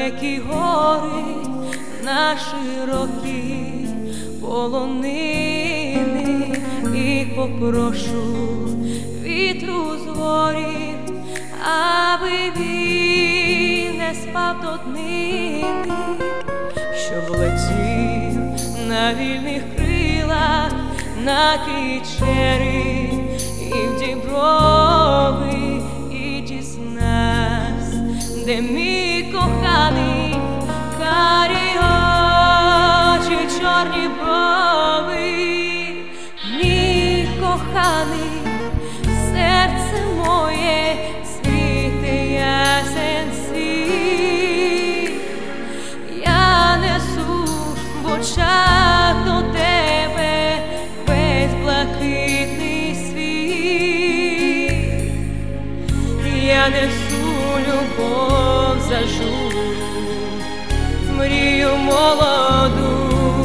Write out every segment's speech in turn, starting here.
далекі гори, на широкі полонини, і попрошу вітру з горів, аби він не спав до днини, щоб летів на вільних крилах, на кичері і в діброви, і дізнався, де мій коханий, карі очі, чорні брови. Мій коханий, серце моє, світи ясен світ, я несу в очах до тебе весь блакитний світ, я несу любов зажуру, мрію молоду,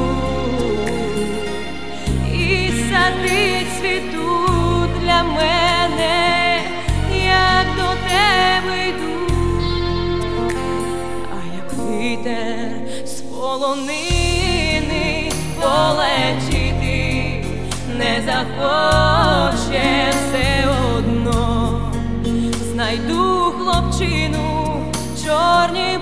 і сади цвітуть для мене, як до тебе йду, а як вітер з полонини полетіти не захоче, все одно знайду хлопчину, чорні